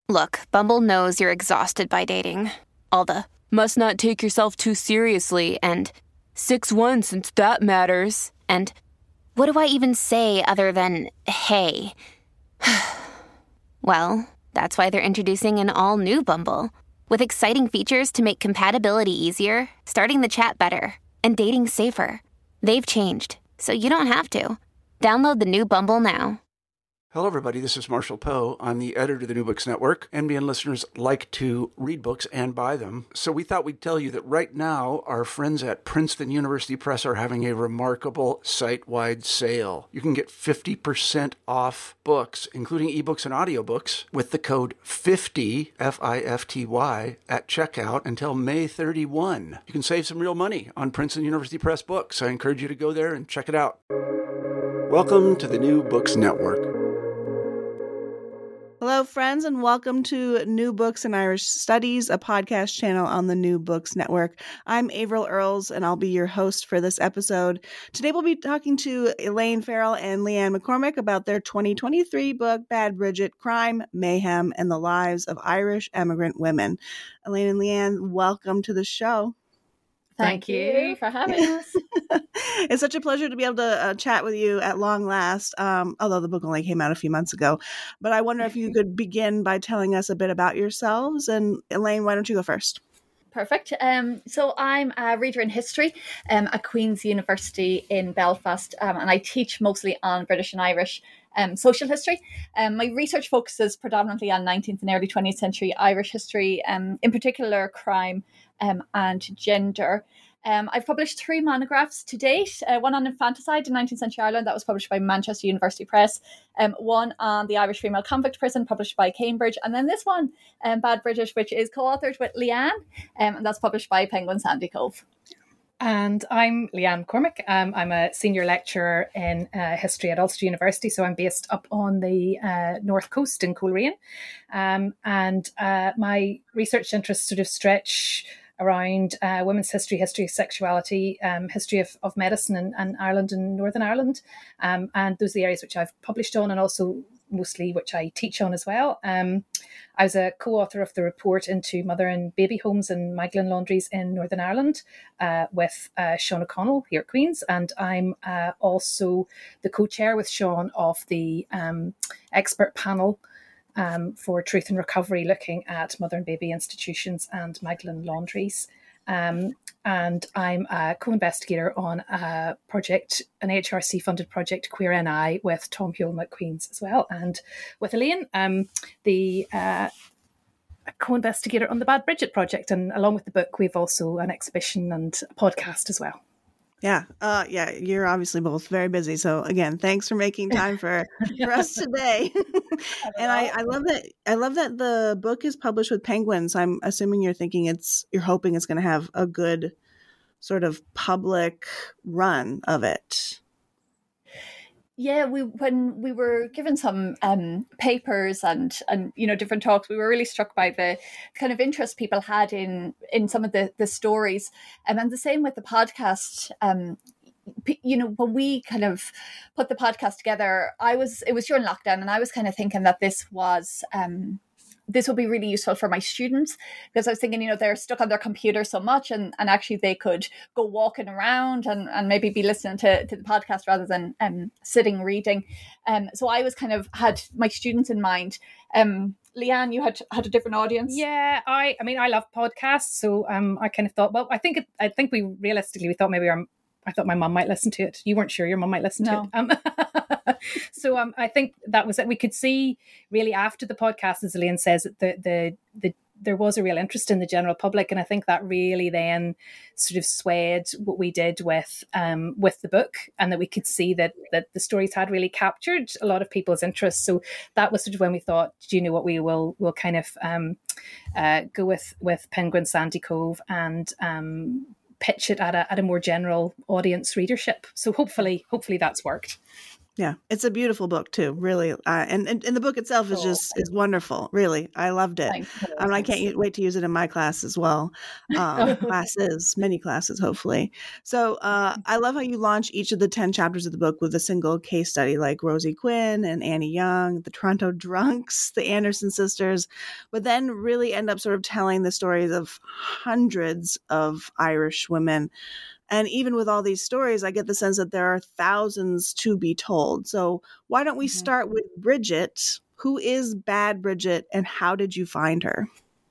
Look, Bumble knows you're exhausted by dating. All the must not take yourself too seriously and 6'1" since that matters. And what do I even say other than hey? Well, that's why they're introducing an all-new Bumble with exciting features to make compatibility easier, starting the chat better, and dating safer. They've changed, so you don't have to. Download the new Bumble now. Hello, everybody. This is Marshall Poe. I'm the editor of the New Books Network. NBN listeners like to read books and buy them. So we thought we'd tell you that right now, our friends at Princeton University Press are having a remarkable site-wide sale. You can get 50% off books, including ebooks and audiobooks, with the code 50, F-I-F-T-Y, at checkout until May 31. You can save some real money on Princeton University Press books. I encourage you to go there and check it out. Welcome to the New Books Network. Hello, friends, and welcome to New Books in Irish Studies, a podcast channel on the New Books Network. I'm Avril Earls, and I'll be your host for this episode. Today, we'll be talking to Elaine Farrell and Leanne McCormick about their 2023 book, Bad Bridget: Crime, Mayhem, and the Lives of Irish Emigrant Women. Elaine and Leanne, welcome to the show. Thank you for having us. It's such a pleasure to be able to chat with you at long last, although the book only came out a few months ago. But I wonder if you could begin by telling us a bit about yourselves. And Elaine, why don't you go first? Perfect. So I'm a reader in history at Queen's University in Belfast, and I teach mostly on British and Irish social history. My research focuses predominantly on 19th and early 20th century Irish history, in particular crime and gender. I've published 3 monographs to date, one on infanticide in 19th century Ireland, that was published by Manchester University Press, one on the Irish female convict prison, published by Cambridge, and then this one, Bad Bridget, which is co-authored with Leanne, and that's published by Penguin Sandy Cove. And I'm Leanne McCormick. I'm a senior lecturer in history at Ulster University, so I'm based up on the north coast in Coleraine. And my research interests sort of stretch around women's history, history of sexuality, history of medicine in Ireland and Northern Ireland. And those are the areas which I've published on, and also mostly which I teach on as well. I was a co-author of the report into mother and baby homes and Magdalen laundries in Northern Ireland with Sean O'Connell here at Queen's. And I'm also the co-chair with Sean of the expert panel for Truth and Recovery, looking at mother and baby institutions and Magdalen laundries. And I'm a co-investigator on a project, an HRC-funded project, Queer NI, with Tom Hulme at Queen's as well. And with Elaine, the co-investigator on the Bad Bridget project. And along with the book, we've also an exhibition and a podcast as well. Yeah. You're obviously both very busy. So again, thanks for making time for us today. And I love that the book is published with Penguin. So I'm assuming you're hoping it's going to have a good sort of public run of it. Yeah, when we were given some papers and different talks, we were really struck by the kind of interest people had in some of the stories, and the same with the podcast. When we kind of put the podcast together, it was during lockdown, and I was kind of thinking that this would be really useful for my students, because I was thinking, they're stuck on their computer so much, and actually they could go walking around and maybe be listening to the podcast rather than sitting reading. So I was kind of had my students in mind. Leanne, you had a different audience. Yeah, I mean, I love podcasts, so I kind of thought, well, I think we realistically thought maybe I thought my mum might listen to it. You weren't sure your mum might listen to it. So I think that was it. We could see really after the podcast, as Elaine says, that there was a real interest in the general public, and I think that really then sort of swayed what we did with the book, and that we could see that the stories had really captured a lot of people's interest. So that was sort of when we thought, do you know what, we'll kind of go with Penguin Sandy Cove and pitch it at a more general audience readership. So hopefully that's worked. Yeah, it's a beautiful book too, really, and the book itself is is wonderful. Really, I loved it. I can't wait to use it in my class as well. Many classes, hopefully. So I love how you launch each of the 10 chapters of the book with a single case study, like Rosie Quinn and Annie Young, the Toronto Drunks, the Anderson sisters, but then really end up sort of telling the stories of hundreds of Irish women. And even with all these stories, I get the sense that there are thousands to be told. So why don't we start with Bridget? Who is Bad Bridget, and how did you find her?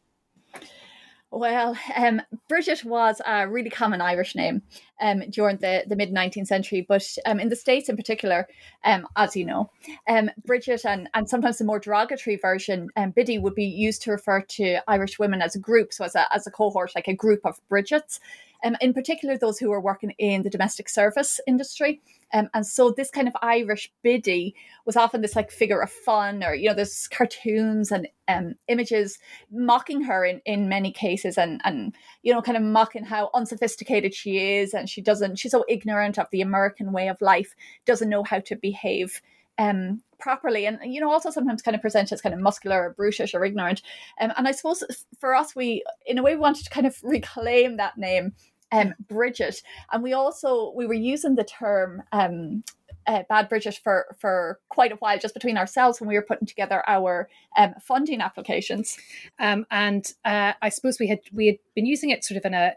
Well, Bridget was a really common Irish name during the mid-19th century, but in the States in particular, as you know, Bridget and sometimes the more derogatory version, Biddy, would be used to refer to Irish women as a group, so as a cohort, like a group of Bridgets. In particular, those who were working in the domestic service industry. And so this kind of Irish biddy was often this like figure of fun, or, there's cartoons and images mocking her in many cases and, kind of mocking how unsophisticated she is. And she's so ignorant of the American way of life, doesn't know how to behave properly, and also sometimes kind of present as kind of muscular or brutish or ignorant. And I suppose for us, we wanted to kind of reclaim that name, Bridget, and we were using the term Bad Bridget for quite a while, just between ourselves when we were putting together our funding applications. And I suppose we had been using it sort of in a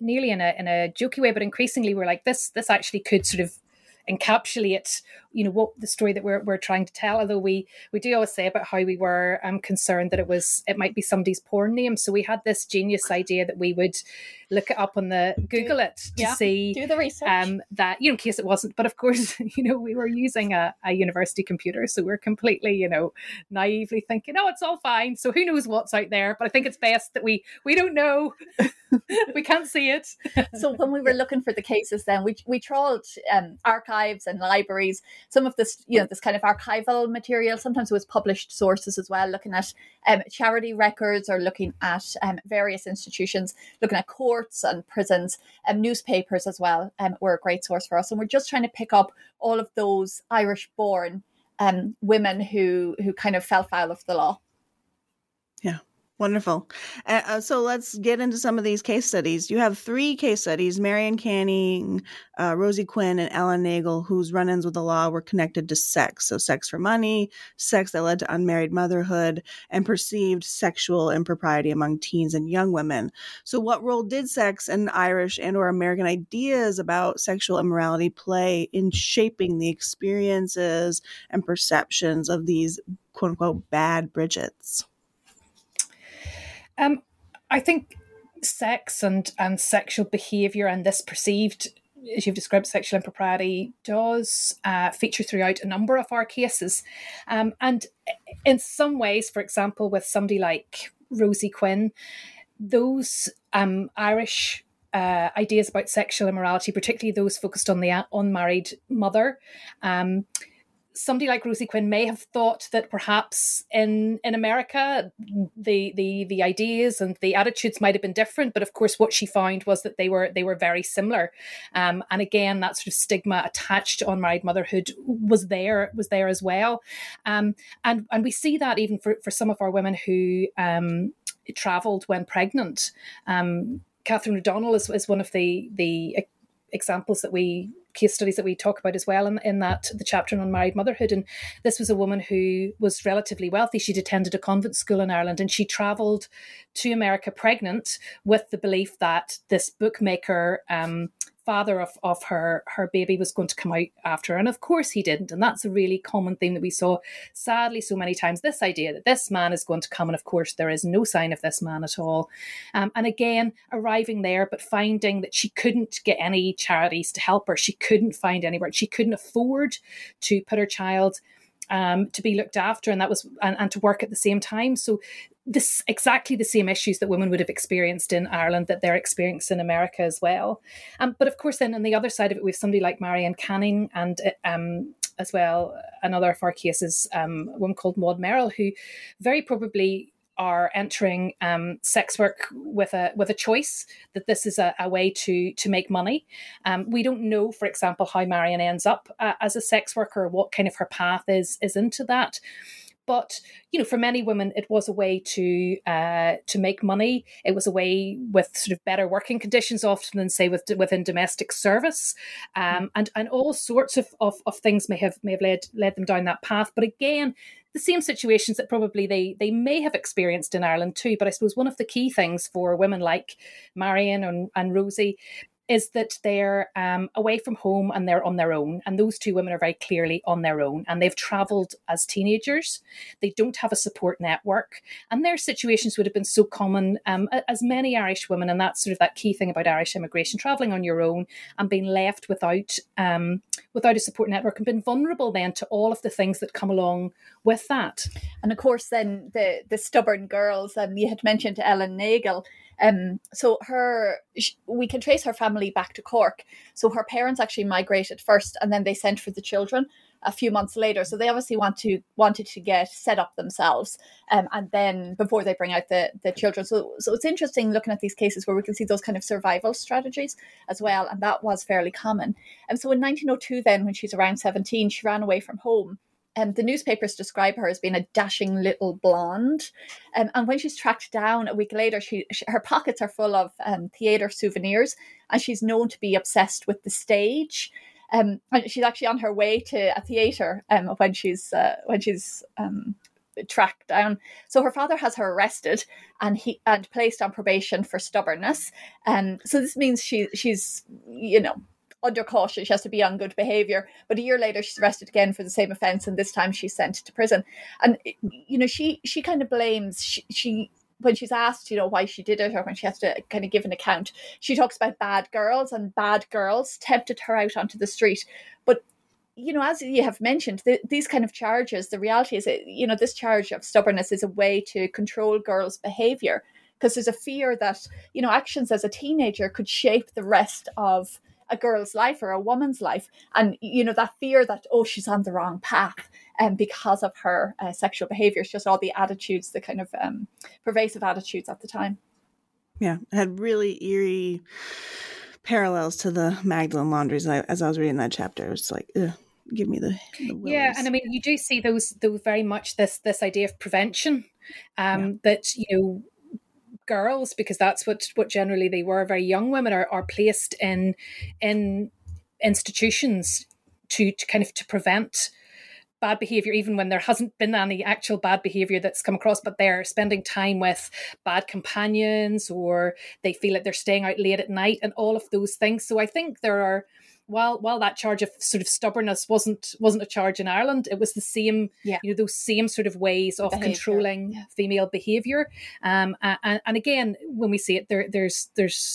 jokey way, but increasingly we're like, this actually could sort of encapsulate what the story that we're trying to tell, although we do always say about how we were concerned that it might be somebody's porn name. So we had this genius idea that we would look it up on the Google to see, do the research, that in case it wasn't, but of course we were using a university computer, so we're completely naively thinking, oh, it's all fine, so who knows what's out there. But I think it's best that we don't know. We can't see it. So when we were looking for the cases, then we trawled archives and libraries, some of this this kind of archival material. Sometimes it was published sources as well, looking at charity records, or looking at various institutions, looking at courts and prisons, newspapers as well were a great source for us. And we're just trying to pick up all of those Irish born women who kind of fell foul of the law. Yeah. Wonderful. So let's get into some of these case studies. You have 3 case studies: Marion Canning, Rosie Quinn, and Ellen Nagel, whose run-ins with the law were connected to sex. So sex for money, sex that led to unmarried motherhood, and perceived sexual impropriety among teens and young women. So what role did sex and Irish and or American ideas about sexual immorality play in shaping the experiences and perceptions of these quote-unquote bad Bridgets? I think sex and sexual behaviour and this perceived, as you've described, sexual impropriety does feature throughout a number of our cases. And in some ways, for example, with somebody like Rosie Quinn, those Irish ideas about sexual immorality, particularly those focused on the unmarried mother, somebody like Rosie Quinn may have thought that perhaps in America the ideas and the attitudes might have been different, but of course what she found was that they were very similar. And again, that sort of stigma attached to unmarried motherhood was there as well. And we see that even for some of our women who travelled when pregnant. Catherine O'Donnell is one of the examples case studies that we talk about as well in that the chapter on unmarried motherhood. And this was a woman who was relatively wealthy. She'd attended a convent school in Ireland, and she travelled to America pregnant with the belief that this bookmaker father of her baby was going to come out after her. And of course he didn't. And that's a really common theme that we saw, sadly, so many times, this idea that this man is going to come, and of course there is no sign of this man at all. And again, arriving there, but finding that she couldn't get any charities to help her. She couldn't find anywhere. She couldn't afford to put her child to be looked after, and that was and to work at the same time. So this exactly the same issues that women would have experienced in Ireland that they're experiencing in America as well. But of course, then on the other side of it, we have somebody like Marion Canning, and as well another of our cases, a woman called Maud Merrill, who very probably are entering sex work with a choice that this is a way to make money. We don't know, for example, how Marion ends up as a sex worker, what kind of her path is into that. But, for many women, it was a way to make money. It was a way with sort of better working conditions, often than, say, within domestic service, and all sorts of things may have led them down that path. But again, the same situations that probably they may have experienced in Ireland too. But I suppose one of the key things for women like Marion and Rosie is that they're away from home and they're on their own. And those two women are very clearly on their own. And they've travelled as teenagers. They don't have a support network. And their situations would have been so common as many Irish women. And that's sort of that key thing about Irish immigration, travelling on your own and being left without a support network and being vulnerable then to all of the things that come along with that. And of course, then the stubborn girls, you had mentioned Ellen Nagle. So we can trace her family back to Cork. So her parents actually migrated first, and then they sent for the children a few months later. So they obviously wanted to get set up themselves, and then before they bring out the children. So it's interesting looking at these cases where we can see those kind of survival strategies as well, and that was fairly common. And so in 1902, then when she's around 17, she ran away from home. The newspapers describe her as being a dashing little blonde. And when she's tracked down a week later, her pockets are full of theatre souvenirs, and she's known to be obsessed with the stage. And she's actually on her way to a theatre when she's tracked down. So her father has her arrested and placed on probation for stubbornness. So this means she's under caution. She has to be on good behaviour. But a year later, she's arrested again for the same offence, and this time she's sent to prison. And she kind of blames she when she's asked why she did it, or when she has to kind of give an account, she talks about bad girls, and bad girls tempted her out onto the street. But as you have mentioned, these kind of charges, the reality is this charge of stubbornness is a way to control girls' behaviour, because there's a fear that actions as a teenager could shape the rest of a girl's life or a woman's life, and that fear that she's on the wrong path because of her sexual behavior. It's just all the attitudes, the kind of pervasive attitudes at the time. Yeah, it had really eerie parallels to the Magdalene Laundries. As I was reading that chapter, it was like, give me the willies. Yeah, and I mean, you do see those very much this idea of prevention, that girls, because that's what generally they were, very young women are placed in institutions to prevent bad behavior, even when there hasn't been any actual bad behavior that's come across, but they're spending time with bad companions, or they feel like they're staying out late at night, and all of those things. So I think there are, while that charge of sort of stubbornness wasn't a charge in Ireland, it was the same, those same sort of ways of controlling female behaviour. And again, when we see it, there's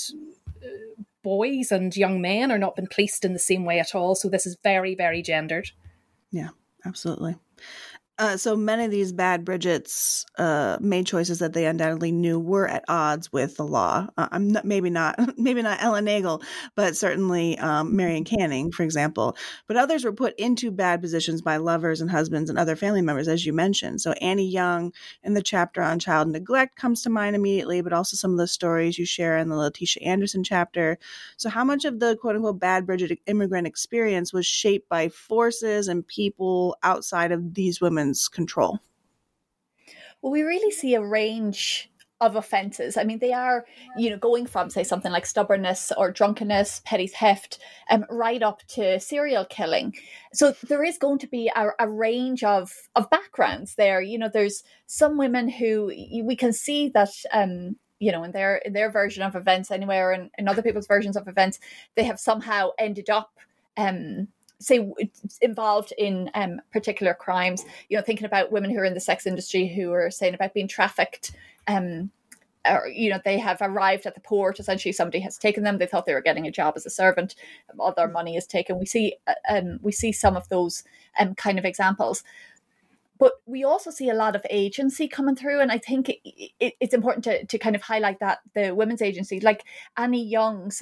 boys and young men are not been policed in the same way at all. So this is very, very gendered. Yeah, absolutely. So many of these bad Bridgets made choices that they undoubtedly knew were at odds with the law. Maybe not Ellen Nagle, but certainly Marion Canning, for example. But others were put into bad positions by lovers and husbands and other family members, as you mentioned. So Annie Young in the chapter on child neglect comes to mind immediately, but also some of the stories you share in the Letitia Anderson chapter. So how much of the quote-unquote bad Bridget immigrant experience was shaped by forces and people outside of these women's control? Well, we really see a range of offences. I mean, they are, going from, say, something like stubbornness or drunkenness, petty theft, right up to serial killing. So there is going to be a range of backgrounds there. There's some women who we can see that, in their version of events anyway, or in other people's versions of events, they have somehow ended up say involved in particular crimes, thinking about women who are in the sex industry who are saying about being trafficked, or, they have arrived at the port, essentially somebody has taken them, they thought they were getting a job as a servant, all their money is taken. We see some of those kind of examples. But we also see a lot of agency coming through, and I think it's important to kind of highlight that the women's agency, like Annie Young. So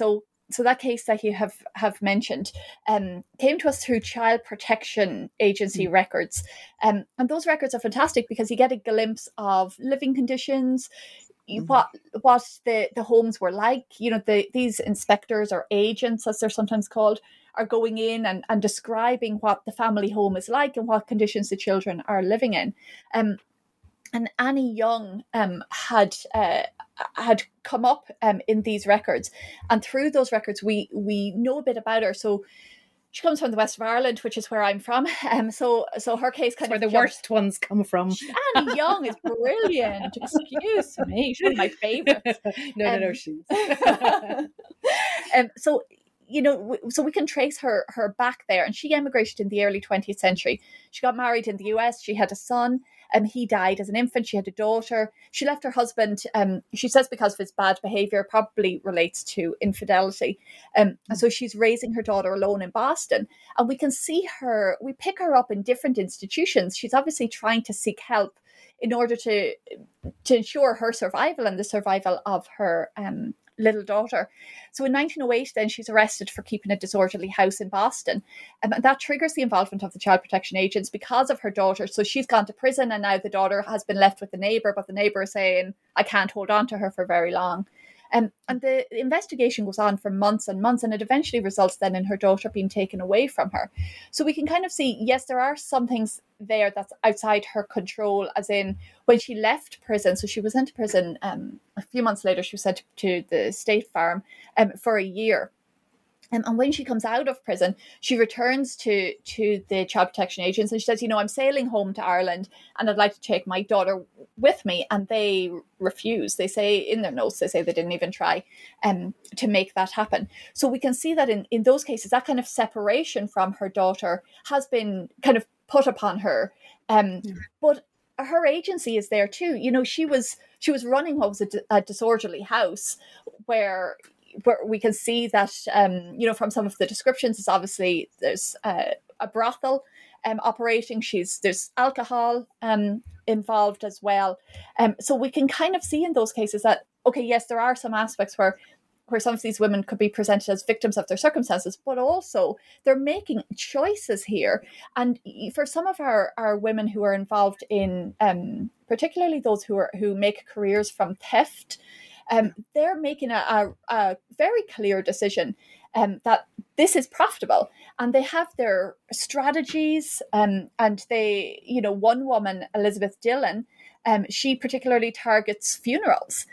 So that case that you have mentioned came to us through Child Protection Agency records. And those records are fantastic because you get a glimpse of living conditions, what the homes were like. These inspectors or agents, as they're sometimes called, are going in and describing what the family home is like and what conditions the children are living in. And Annie Young had come up in these records, and through those records we know a bit about her. So she comes from the west of Ireland, which is where I'm from. So her case kind where of the worst ones come from. Annie Young is brilliant. Excuse me, she's one of my favourites. No, she's. So we can trace her back there, and she emigrated in the early 20th century. She got married in the US. She had a son. He died as an infant. She had a daughter. She left her husband, she says, because of his bad behaviour, probably relates to infidelity. And so she's raising her daughter alone in Boston. And we can see her, we pick her up in different institutions. She's obviously trying to seek help in order to ensure her survival and the survival of her little daughter. So in 1908, then she's arrested for keeping a disorderly house in Boston. And that triggers the involvement of the child protection agents because of her daughter. So she's gone to prison, and now the daughter has been left with the neighbour, but the neighbour is saying, I can't hold on to her for very long. And the investigation goes on for months and months, and it eventually results then in her daughter being taken away from her. So we can kind of see, yes, there are some things there that's outside her control, as in when she left prison. So she was sent to prison a few months later. She was sent to the state farm for a year. And when she comes out of prison, she returns to the child protection agents, and she says, I'm sailing home to Ireland and I'd like to take my daughter with me. And they refuse. They say in their notes, they say they didn't even try to make that happen. So we can see that in those cases, that kind of separation from her daughter has been kind of put upon her. But her agency is there too. She was running what was a disorderly house where we can see that, from some of the descriptions, it's obviously there's a brothel operating. There's alcohol involved as well. So we can kind of see in those cases that, okay, yes, there are some aspects where some of these women could be presented as victims of their circumstances, but also they're making choices here. And for some of our women who are involved in, particularly those who make careers from theft, they're making a very clear decision that this is profitable, and they have their strategies. And they, one woman, Elizabeth Dillon, she particularly targets funerals.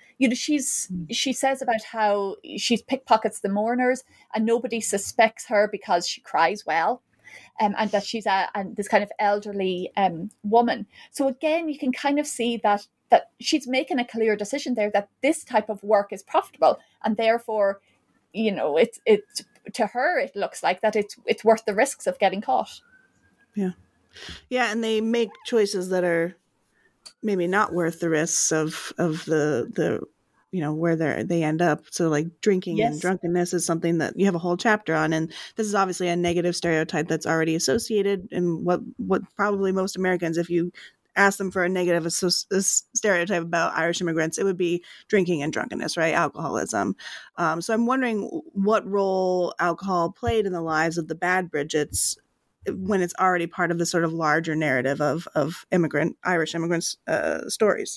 She says about how she pickpockets the mourners, and nobody suspects her because she cries well. And that she's this kind of elderly woman. So again, you can kind of see that she's making a clear decision there that this type of work is profitable, and therefore, it's to her it looks like that it's worth the risks of getting caught. Yeah, and they make choices that are maybe not worth the risks of the where they end up. So like drinking and drunkenness is something that you have a whole chapter on, and this is obviously a negative stereotype that's already associated in what probably most Americans, if you ask them for a negative stereotype about Irish immigrants, it would be drinking and drunkenness, right? Alcoholism. So I'm wondering what role alcohol played in the lives of the Bad Bridgets when it's already part of the sort of larger narrative of Irish immigrants' stories.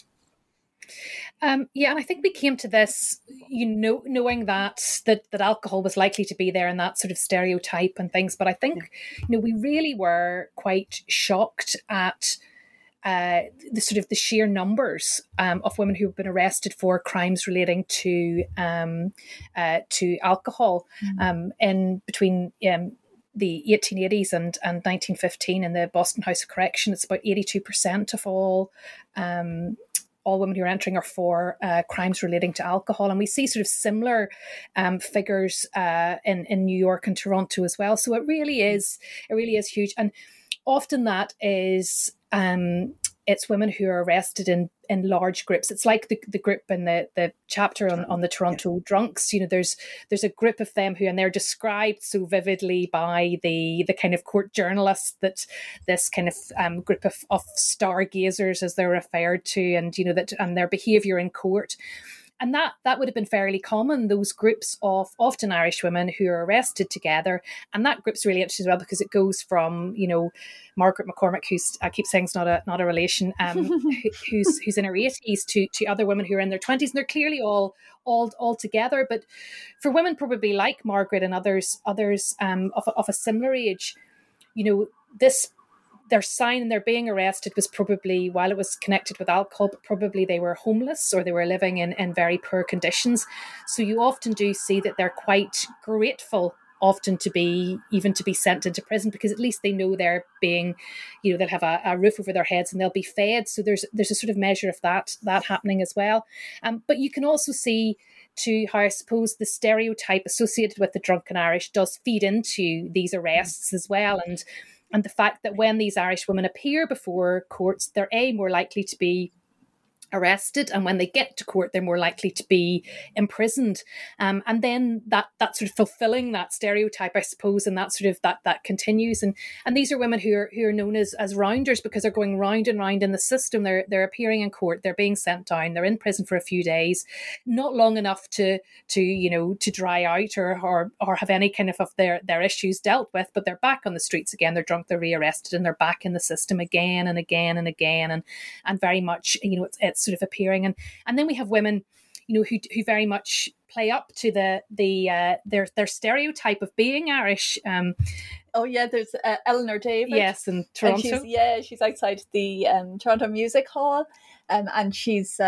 And I think we came to this, knowing that alcohol was likely to be there and that sort of stereotype and things. But I think, we really were quite shocked at the sheer numbers of women who have been arrested for crimes relating to alcohol in between the 1880s and 1915 in the Boston House of Correction. It's about 82% of all women who are entering are for crimes relating to alcohol. And we see sort of similar figures in New York and Toronto as well. So it really is huge. And often that is it's women who are arrested in large groups. It's like the group in the chapter on the Toronto drunks. There's a group of them and they're described so vividly by the kind of court journalists, that this kind of group of stargazers, as they're referred to, and and their behaviour in court. And that would have been fairly common, those groups of often Irish women who are arrested together. And that group's really interesting as well, because it goes from, Margaret McCormick, who's, I keep saying it's not a relation, who's in her 80s, to other women who are in their 20s, and they're clearly all together. But for women probably like Margaret and others of a similar age, this, their sign in their being arrested was probably, while it was connected with alcohol, but probably they were homeless or they were living in very poor conditions. So you often do see that they're quite grateful often to be sent into prison, because at least they know they're being, they'll have a roof over their heads and they'll be fed. So there's a sort of measure of that happening as well. But you can also see to how, I suppose, the stereotype associated with the drunken Irish does feed into these arrests as well. And the fact that when these Irish women appear before courts, they're more likely to be arrested, and when they get to court, they're more likely to be imprisoned. And then that sort of fulfilling that stereotype, I suppose, and that sort of that continues. And these are women who are known as rounders, because they're going round and round in the system. They're appearing in court, they're being sent down, they're in prison for a few days, not long enough to dry out or have any kind of their issues dealt with, but they're back on the streets again. They're drunk, they're rearrested, and they're back in the system again and again and again, and very much it's sort of appearing. And then we have women who very much play up to their stereotype of being Irish. There's Eleanor David. Yes, in Toronto. She's outside the Toronto Music Hall, and she's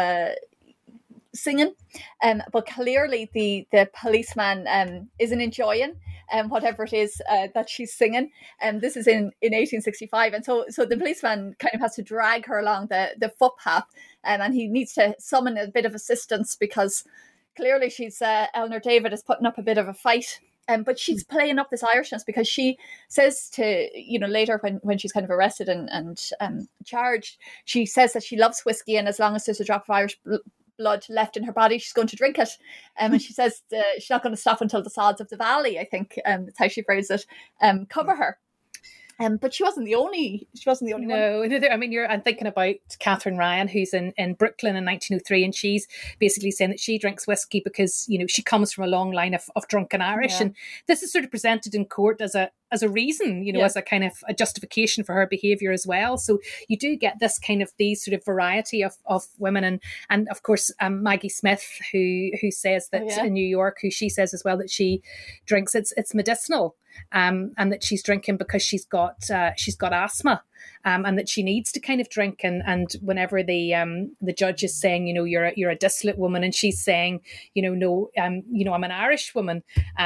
singing, but clearly the policeman isn't enjoying whatever it is that she's singing. This is in 1865, and so the policeman kind of has to drag her along the footpath, and he needs to summon a bit of assistance, because clearly she's Eleanor David is putting up a bit of a fight. But she's playing up this Irishness, because she says to, later when she's kind of arrested and charged, she says that she loves whiskey, and as long as there's a drop of Irish blood left in her body, she's going to drink it. And she says she's not going to stop until the sods of the valley, I think that's how she phrased it, cover her. But she wasn't the only one. No, I mean, I'm thinking about Catherine Ryan, who's in Brooklyn in 1903, and she's basically saying that she drinks whiskey because, she comes from a long line of drunken Irish. Yeah. And this is sort of presented in court as a reason, as a kind of a justification for her behaviour as well. So you do get this kind of these sort of variety of women, and of course Maggie Smith, who says that in New York, who she says as well that she drinks it's medicinal, and that she's drinking because she's got asthma, and that she needs to kind of drink. And whenever the judge is saying, you're a dissolute woman, and she's saying, no, I'm an Irish woman,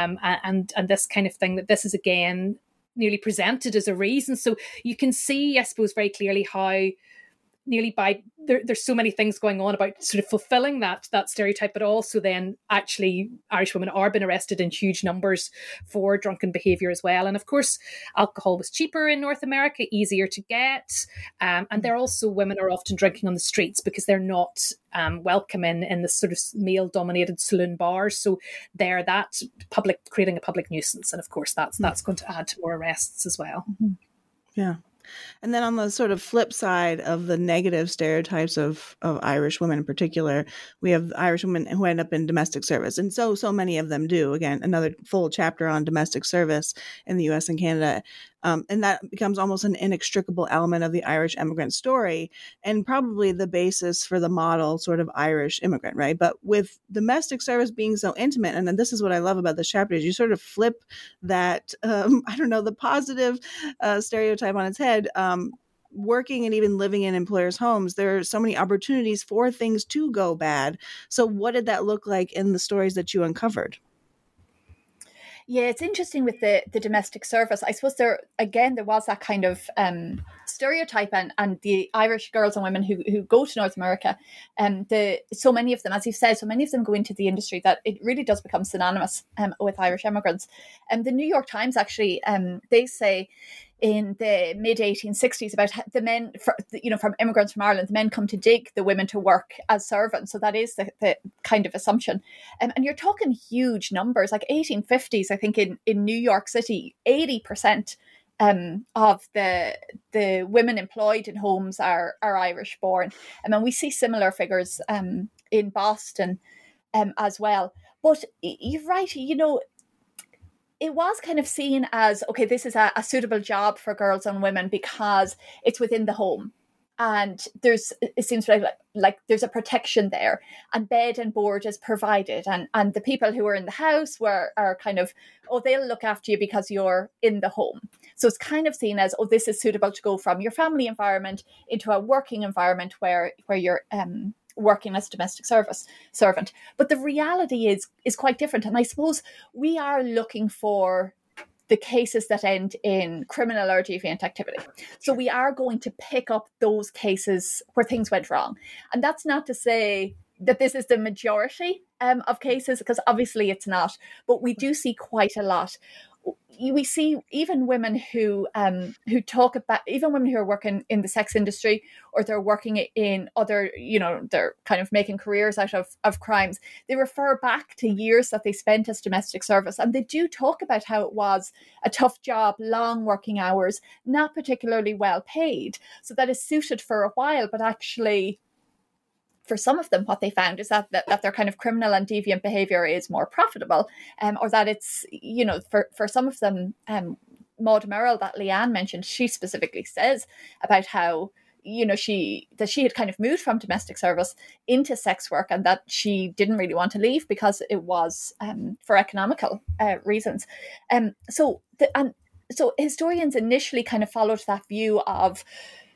and this kind of thing, that this is again nearly presented as a reason. So you can see, I suppose, very clearly how nearly by there's so many things going on about sort of fulfilling that stereotype, but also then actually Irish women are being arrested in huge numbers for drunken behaviour as well. And of course, alcohol was cheaper in North America, easier to get, and they're also, women are often drinking on the streets because they're not welcome in the sort of male-dominated saloon bars. So they're creating a public nuisance, and of course that's going to add to more arrests as well. Yeah. And then on the sort of flip side of the negative stereotypes of Irish women in particular, we have Irish women who end up in domestic service. And so many of them do. Again, another full chapter on domestic service in the US and Canada. And that becomes almost an inextricable element of the Irish immigrant story, and probably the basis for the model sort of Irish immigrant, right? But with domestic service being so intimate, and then this is what I love about this chapter, is you sort of flip that, the positive stereotype on its head. Working and even living in employers' homes, there are so many opportunities for things to go bad. So what did that look like in the stories that you uncovered? Yeah, it's interesting with the domestic service. I suppose there was that kind of stereotype, and the Irish girls and women who go to North America, so many of them, as you've said, so many of them go into the industry that it really does become synonymous with Irish immigrants. And the New York Times actually, they say in the mid 1860s about the men, from immigrants from Ireland, the men come to dig the women to work as servants. So that is the kind of assumption. And you're talking huge numbers, like 1850s, I think in New York City, 80% of the women employed in homes are Irish born. And then we see similar figures in Boston. as well. But you're right, it was kind of seen as, okay, this is a suitable job for girls and women because it's within the home. And it seems like there's a protection there, and bed and board is provided, and the people who are in the house are kind of, they'll look after you because you're in the home. So it's kind of seen as, this is suitable to go from your family environment into a working environment where you're working as a domestic servant. But the reality is quite different, and I suppose we are looking for the cases that end in criminal or deviant activity. So we are going to pick up those cases where things went wrong. And that's not to say that this is the majority of cases, because obviously it's not, but we do see quite a lot. We see even women who talk about, even women who are working in the sex industry, or they're working in other, they're kind of making careers out of crimes. They refer back to years that they spent as domestic service, and they do talk about how it was a tough job, long working hours, not particularly well paid. So that is suited for a while, but actually, for some of them, what they found is that their kind of criminal and deviant behavior is more profitable, or that it's, for some of them, Maud Merrill, that Leanne mentioned, she specifically says about how, she had kind of moved from domestic service into sex work, and that she didn't really want to leave because it was for economical reasons. So historians initially kind of followed that view of,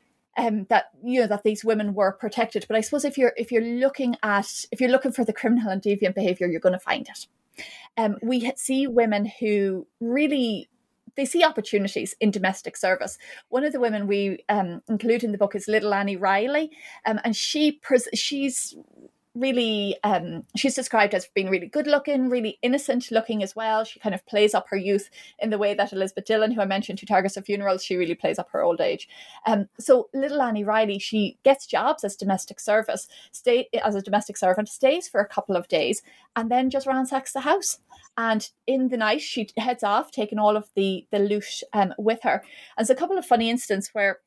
that these women were protected. But I suppose if you're looking for the criminal and deviant behavior, you're going to find it. We see women who really, they see opportunities in domestic service. One of the women we include in the book is Little Annie Riley, and she's really, she's described as being really good looking, really innocent looking as well. She kind of plays up her youth in the way that Elizabeth Dillon, who I mentioned, who targets of funerals, she really plays up her old age. So Little Annie Riley, she gets jobs as domestic servant, stays for a couple of days, and then just ransacks the house. And in the night, she heads off, taking all of the loot with her. And there's a couple of funny instances where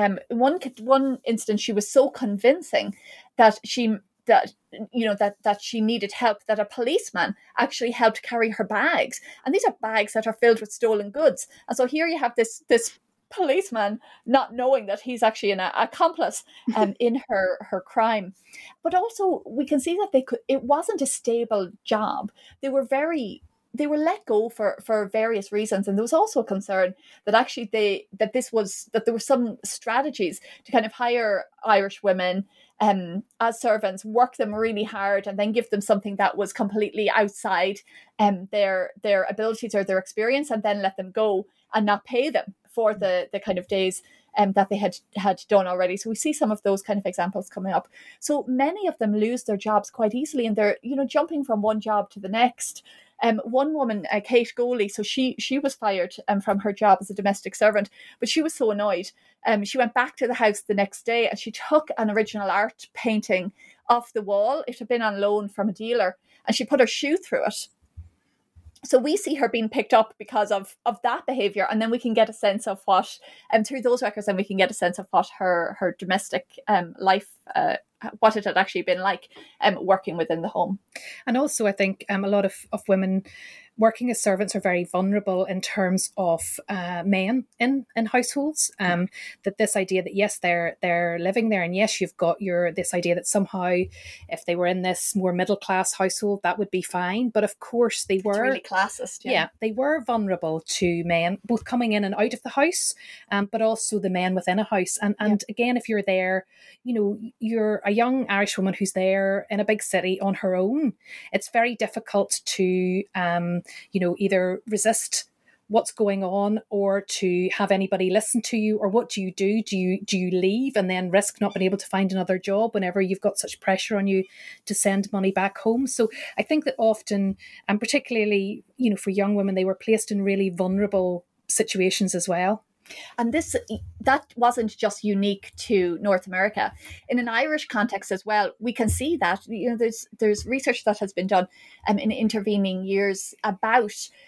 one instance she was so convincing that she needed help, that a policeman actually helped carry her bags. And these are bags that are filled with stolen goods. And so here you have this policeman not knowing that he's actually an accomplice in her crime. But also we can see that it wasn't a stable job. They were let go for various reasons. And there was also a concern that actually there were some strategies to kind of hire Irish women as servants, work them really hard, and then give them something that was completely outside their abilities or their experience, and then let them go and not pay them for the kind of days that they had done already. So we see some of those kind of examples coming up. So many of them lose their jobs quite easily, and they're jumping from one job to the next. One woman, Kate Goley, so she was fired from her job as a domestic servant, but she was so annoyed. She went back to the house the next day and she took an original art painting off the wall. It had been on loan from a dealer, and she put her shoe through it. So we see her being picked up because of that behaviour, and then we can get a sense of what, through those records, then we can get a sense of what her domestic life, what it had actually been like working within the home. And also I think a lot of women working as servants are very vulnerable in terms of men in households. That this idea that yes, they're living there, and yes, you've got this idea that somehow if they were in this more middle class household, that would be fine. But of course they were. It's really classist. Yeah, they were vulnerable to men, both coming in and out of the house, but also the men within a house. And again, if you're there, you're a young Irish woman who's there in a big city on her own. It's very difficult to either resist what's going on or to have anybody listen to you. Or what do you do? Do you leave and then risk not being able to find another job whenever you've got such pressure on you to send money back home? So I think that often, and particularly, for young women, they were placed in really vulnerable situations as well. And that wasn't just unique to North America. In an Irish context as well, we can see that there's research that has been done in intervening years about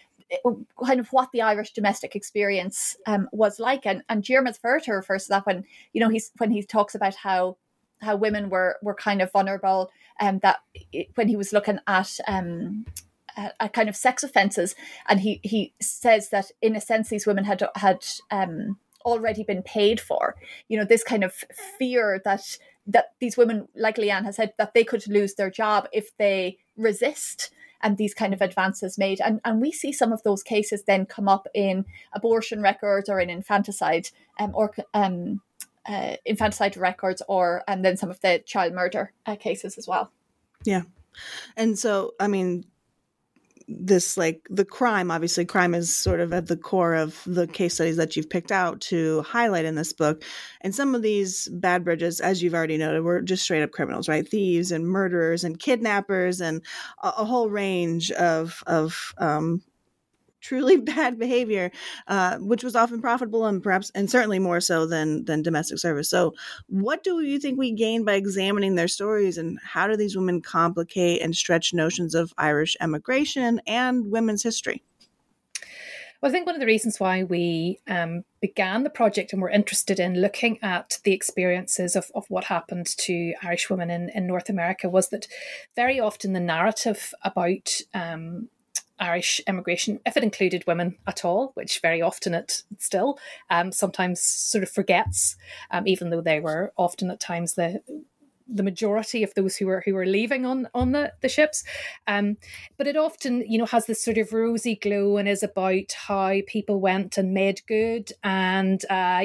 kind of what the Irish domestic experience was like. And Diarmaid Ferriter refers to that when he talks about how how women were kind of vulnerable, and that when he was looking at kind of sex offences, and he says that in a sense these women had already been paid for. This kind of fear that these women, like Leanne has said, that they could lose their job if they resist and these kind of advances made. And we see some of those cases then come up in abortion records or in infanticide infanticide records, or and then some of the child murder cases as well. Yeah. And so, I mean, this, like, the crime is sort of at the core of the case studies that you've picked out to highlight in this book. And some of these bad bridges, as you've already noted, were just straight up criminals, right? Thieves and murderers and kidnappers and a whole range of truly bad behavior, which was often profitable and certainly more so than domestic service. So what do you think we gain by examining their stories, and how do these women complicate and stretch notions of Irish emigration and women's history? Well, I think one of the reasons why we began the project and were interested in looking at the experiences of what happened to Irish women in North America was that very often the narrative about Irish immigration, if it included women at all, which very often it still sometimes sort of forgets, even though they were often at times the majority of those who were leaving on the ships. But it often, has this sort of rosy glow and is about how people went and made good, and,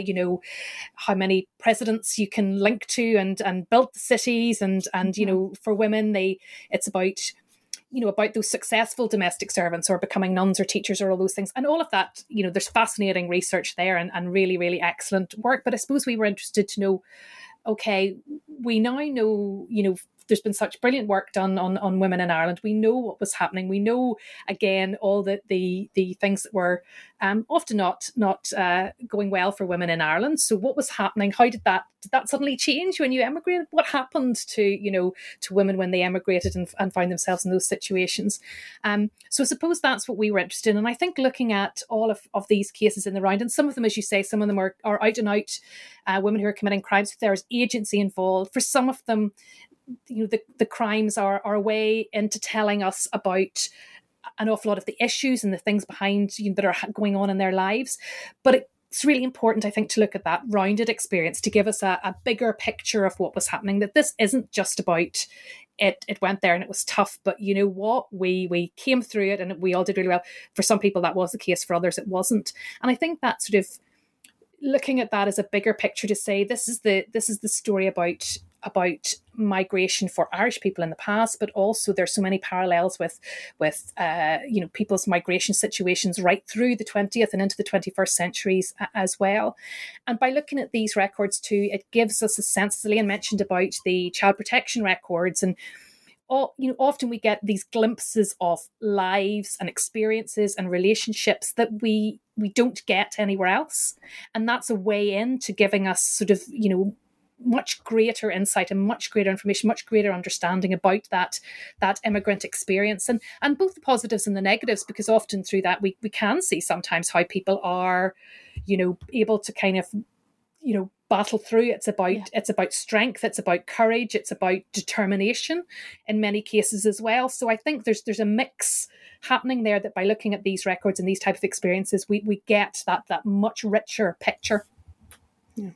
how many presidents you can link to and built the cities. And for women, it's about about those successful domestic servants or becoming nuns or teachers or all those things. And all of that, there's fascinating research there and really, really excellent work. But I suppose we were interested to know, okay, we now know, there's been such brilliant work done on women in Ireland. We know what was happening. We know, again, all the things that were often not going well for women in Ireland. So what was happening? How did that suddenly change when you emigrated? What happened to women when they emigrated and found themselves in those situations? So I suppose that's what we were interested in. And I think looking at all of these cases in the round, and some of them, as you say, some of them are out and out women who are committing crimes. There's agency involved. For some of them, the crimes are a way into telling us about an awful lot of the issues and the things behind that are going on in their lives. But it's really important, I think, to look at that rounded experience to give us a bigger picture of what was happening, that this isn't just about it went there and it was tough, but you know what, we came through it and we all did really well. For some people that was the case, for others it wasn't. And I think that sort of looking at that as a bigger picture to say this is the story about migration for Irish people in the past, but also there's so many parallels with people's migration situations right through the 20th and into the 21st centuries as well. And by looking at these records too, it gives us a sense, as Leanne mentioned, about the child protection records, and often we get these glimpses of lives and experiences and relationships that we don't get anywhere else. And that's a way into giving us sort of, much greater insight and much greater information, much greater understanding about that immigrant experience, and both the positives and the negatives, because often through that we can see sometimes how people are, able to kind of, battle through. It's about strength, it's about courage, it's about determination in many cases as well. So I think there's a mix happening there, that by looking at these records and these types of experiences, we get that much richer picture. Yeah.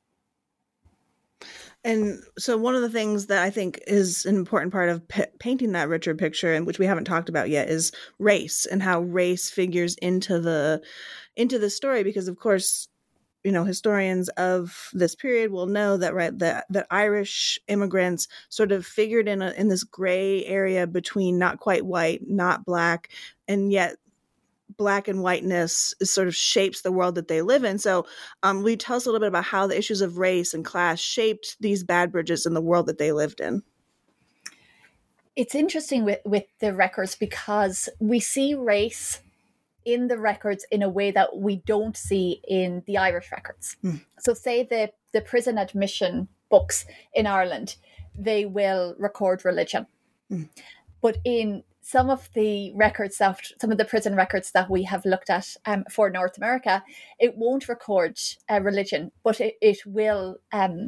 And so one of the things that I think is an important part of painting that richer picture, and which we haven't talked about yet, is race, and how race figures into the story. Because of course, historians of this period will know that that Irish immigrants sort of figured in this gray area between not quite white, not black, and yet Black and whiteness sort of shapes the world that they live in. So will you tell us a little bit about how the issues of race and class shaped these bad bridges in the world that they lived in? It's interesting with the records, because we see race in the records in a way that we don't see in the Irish records. So say the prison admission books in Ireland, they will record religion. But in some of the prison records that we have looked at for North America, it won't record religion, but it will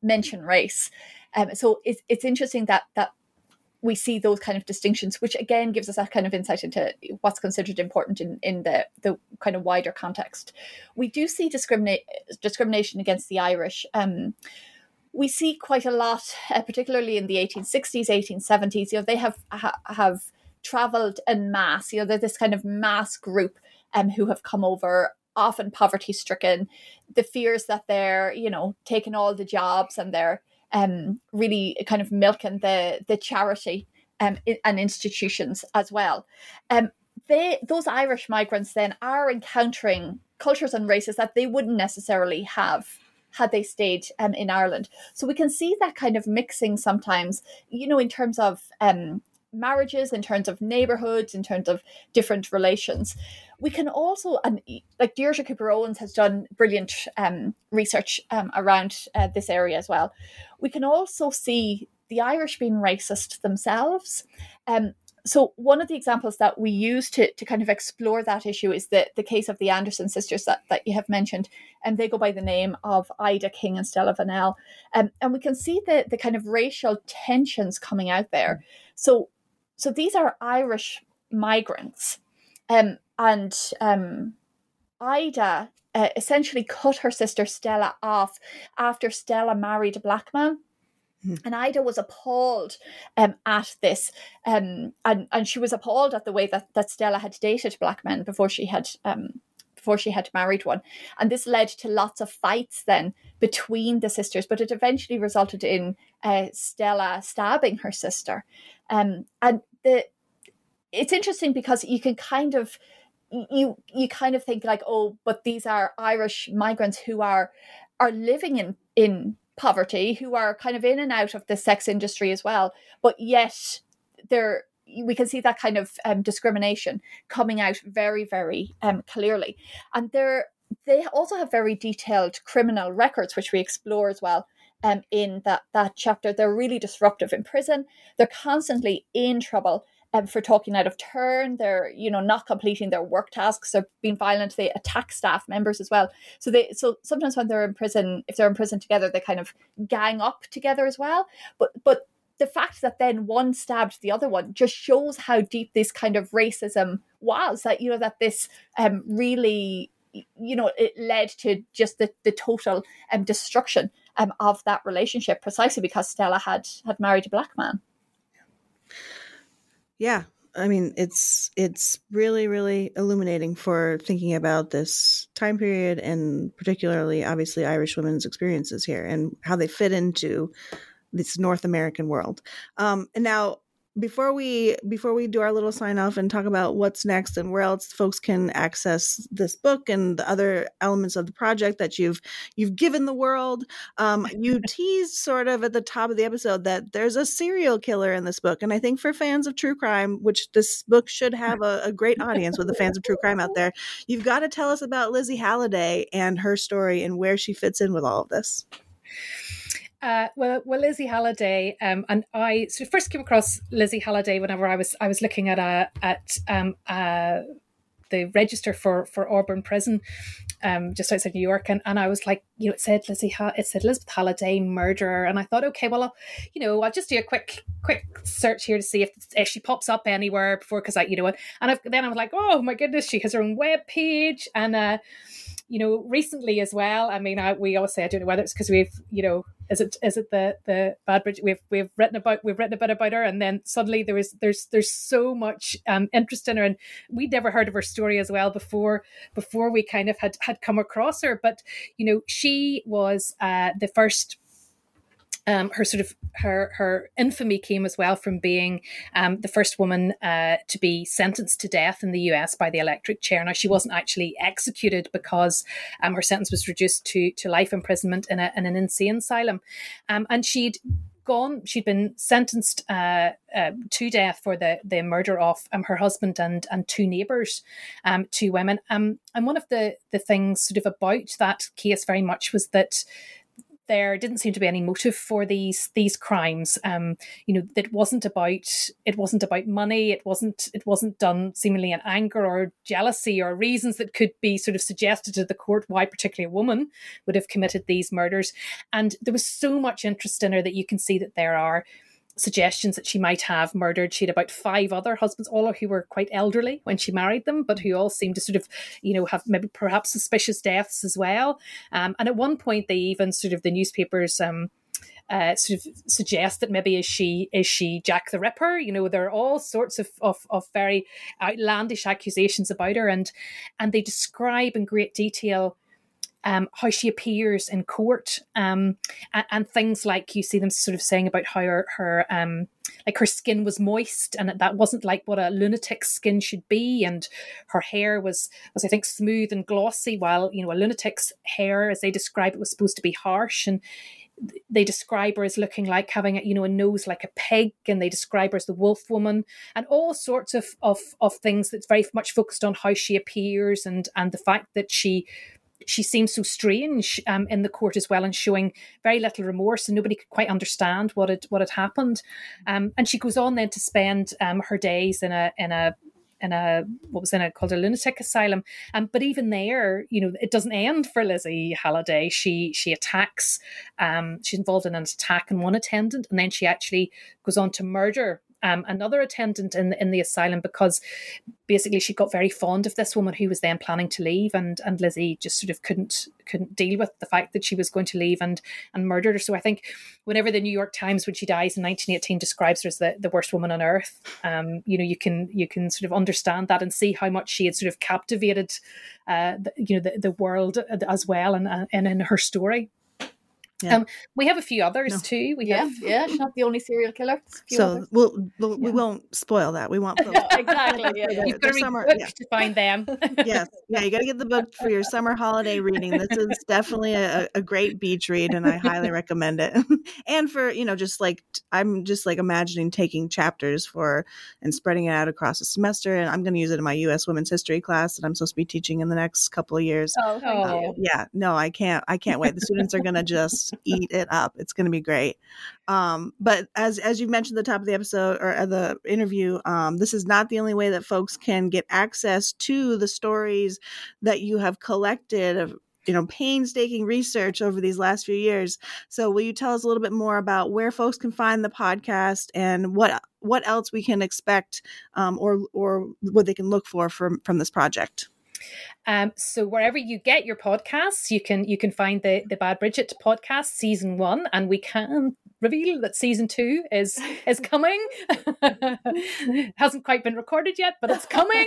mention race. So it's interesting that we see those kind of distinctions, which again gives us that kind of insight into what's considered important in the kind of wider context. We do see discrimination against the Irish. We see quite a lot, particularly in the 1860s, 1870s. They have travelled en masse. They're this kind of mass group who have come over, often poverty-stricken. The fears that they're, taking all the jobs and they're really kind of milking the charity and institutions as well. Those Irish migrants then are encountering cultures and races that they wouldn't necessarily have had they stayed in Ireland. So we can see that kind of mixing sometimes, in terms of marriages, in terms of neighbourhoods, in terms of different relations. We can also, and like Deirdre Cooper Owens has done brilliant research around this area as well. We can also see the Irish being racist themselves. So one of the examples that we use to kind of explore that issue is the case of the Anderson sisters that you have mentioned. And they go by the name of Ida King and Stella Vanell. And we can see the kind of racial tensions coming out there. So these are Irish migrants. And Ida essentially cut her sister Stella off after Stella married a black man. And Ida was appalled at this, and she was appalled at the way that Stella had dated black men before she had married one. And this led to lots of fights then between the sisters, but it eventually resulted in Stella stabbing her sister. And it's interesting because you can kind of think like, oh, but these are Irish migrants who are living in poverty, who are kind of in and out of the sex industry as well, but yet we can see that kind of discrimination coming out very, very clearly. And they also have very detailed criminal records, which we explore as well in that chapter. They're really disruptive in prison. They're constantly in trouble for talking out of turn. They're, not completing their work tasks. They're being violent. They attack staff members as well. So sometimes when they're in prison, if they're in prison together, they kind of gang up together as well. But the fact that then one stabbed the other one just shows how deep this kind of racism was. That that this really, it led to just the total destruction of that relationship, precisely because Stella had married a black man. Yeah, I mean, it's really, really illuminating for thinking about this time period, and particularly, obviously, Irish women's experiences here and how they fit into this North American world. And now, before we do our little sign off and talk about what's next and where else folks can access this book and the other elements of the project that you've given the world, you teased sort of at the top of the episode that there's a serial killer in this book. And I think for fans of true crime, which this book should have a great audience with the fans of true crime out there, you've got to tell us about Lizzie Halliday and her story and where she fits in with all of this. Well, Lizzie Halliday, and I first came across Lizzie Halliday whenever I was looking at the register for Auburn Prison, just outside New York, and I was like, it said Elizabeth Halliday, murderer, and I thought, okay, well, I'll just do a quick search here to see if she pops up anywhere before, because then I was like, oh my goodness, she has her own web page, and recently as well. I mean, we always say, I don't know whether it's because we've, is it the Bad Bridge? We've written a bit about her, and then suddenly there's so much interest in her, and we'd never heard of her story as well before we kind of had come across her. But she was the first. Her infamy came as well from being the first woman to be sentenced to death in the US by the electric chair. Now, she wasn't actually executed because her sentence was reduced to life imprisonment in an insane asylum, and she'd been sentenced to death for the murder of her husband and two neighbours, two women. And one of the things sort of about that case very much was that there didn't seem to be any motive for these crimes. That it wasn't about money. It wasn't done seemingly in anger or jealousy or reasons that could be sort of suggested to the court why particularly a woman would have committed these murders. And there was so much interest in her that you can see that there are suggestions that she might have murdered. She had about 5 other husbands, all of who were quite elderly when she married them, but who all seemed to sort of, have maybe perhaps suspicious deaths as well. And at one point, they even sort of the newspapers sort of suggest that maybe is she Jack the Ripper? There are all sorts of very outlandish accusations about her, and they describe in great detail how she appears in court, and things like you see them sort of saying about how her skin was moist, and that wasn't like what a lunatic's skin should be, and her hair was I think smooth and glossy, while a lunatic's hair, as they describe it, was supposed to be harsh. And they describe her as looking like having a nose like a pig, and they describe her as the wolf woman, and all sorts of things that's very much focused on how she appears, and the fact that she seems so strange in the court as well, and showing very little remorse, and nobody could quite understand what had happened. And she goes on then to spend her days in a called a lunatic asylum. But even there, it doesn't end for Lizzie Halliday. She attacks. She's involved in an attack on one attendant, and then she actually goes on to murder another attendant in the asylum, because basically she got very fond of this woman who was then planning to leave, and Lizzie just sort of couldn't deal with the fact that she was going to leave and murdered her. So I think whenever the New York Times, when she dies in 1918, describes her as the worst woman on earth, you can sort of understand that and see how much she had sort of captivated the world as well, and in her story. Yeah. We have a few others too. She's not the only serial killer. So we won't spoil that. We want folks. Exactly. Yeah. You've got to read the book to find them. Yes. Yeah, you got to get the book for your summer holiday reading. This is definitely a great beach read, and I highly recommend it. And for, I'm just like imagining taking chapters and spreading it out across the semester. And I'm going to use it in my U.S. Women's History class that I'm supposed to be teaching in the next couple of years. Yeah, no, I can't wait. The students are going to just eat it up. It's going to be great. But as you mentioned at the top of the episode or the interview, this is not the only way that folks can get access to the stories that you have collected of painstaking research over these last few years. So will you tell us a little bit more about where folks can find the podcast and what else we can expect, or what they can look for from this project? So wherever you get your podcasts, you can find the Bad Bridget podcast season 1, and we can reveal that season 2 is coming. Hasn't quite been recorded yet, but it's coming.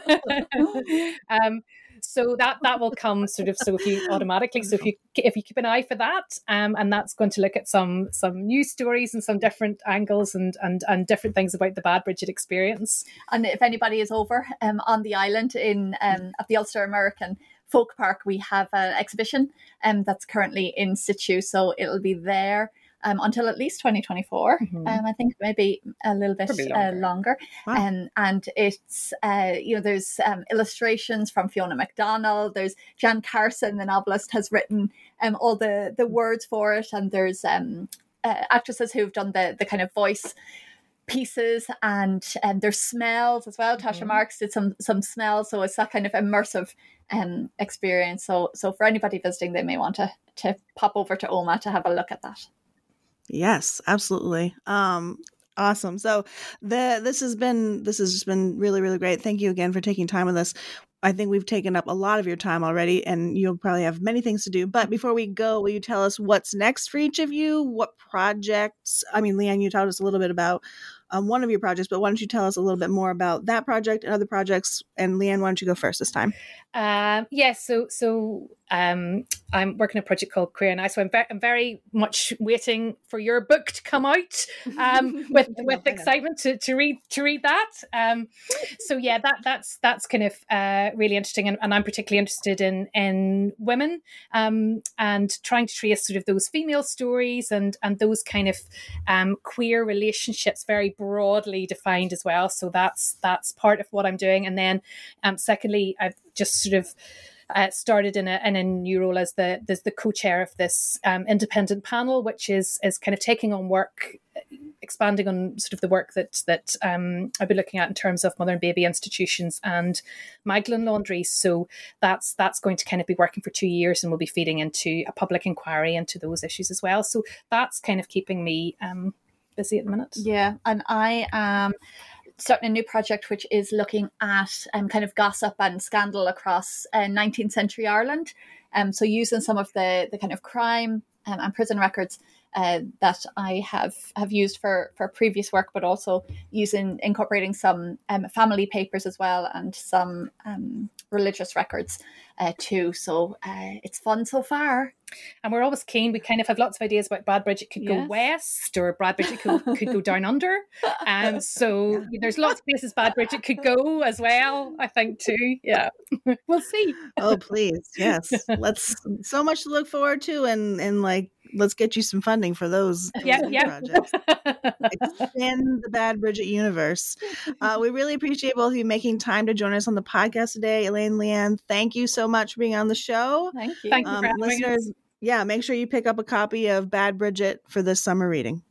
So that will come sort of, so if you keep an eye for that, and that's going to look at some news stories and some different angles and different things about the Bad Bridget experience. And if anybody is over on the island in at the Ulster American Folk Park, we have an exhibition that's currently in situ, so it'll be there until at least 2024. I think maybe a little bit longer. Wow. And it's, there's illustrations from Fiona MacDonald. There's Jan Carson, the novelist, has written all the words for it. And there's actresses who've done the kind of voice pieces, and there's smells as well. Tasha Marks did some smells. So it's that kind of immersive experience. So for anybody visiting, they may want to pop over to OMA to have a look at that. Yes, absolutely. Awesome. So this has just been really, really great. Thank you again for taking time with us. I think we've taken up a lot of your time already, and you'll probably have many things to do. But before we go, will you tell us what's next for each of you? What projects? I mean, Leanne, you told us a little bit about one of your projects, but why don't you tell us a little bit more about that project and other projects? And Leanne, why don't you go first this time? So I'm working on a project called Queer and I. So I'm very much waiting for your book to come out with excitement to read that. That's kind of really interesting, and I'm particularly interested in women and trying to trace sort of those female stories and those kind of queer relationships, very broadly defined as well. So that's part of what I'm doing. And then secondly, I've just sort of started in a new role as the co-chair of this independent panel, which is kind of taking on work, expanding on sort of the work that I've been looking at in terms of mother and baby institutions and Magdalen laundries. So that's going to kind of be working for 2 years, and we'll be feeding into a public inquiry into those issues as well. So that's kind of keeping me busy at the minute. Yeah, and I am starting a new project which is looking at kind of gossip and scandal across 19th century Ireland. So using some of the kind of crime and prison records that I have used for previous work, but also incorporating some family papers as well, and some religious records too. So it's fun so far. And we're always keen. We kind of have lots of ideas about Bradbridge. It could go west, or Bradbridge could go down under. And so there's lots of places Bradbridge it could go as well, I think, too. Yeah. We'll see. Oh, please. Yes. Let's so much to look forward to, and like, let's get you some funding for those projects. Expand the Bad Bridget universe. We really appreciate both of you making time to join us on the podcast today. Elaine, Leanne, thank you so much for being on the show. Thank you. Thank you for having listeners. us. Yeah, make sure you pick up a copy of Bad Bridget for this summer reading.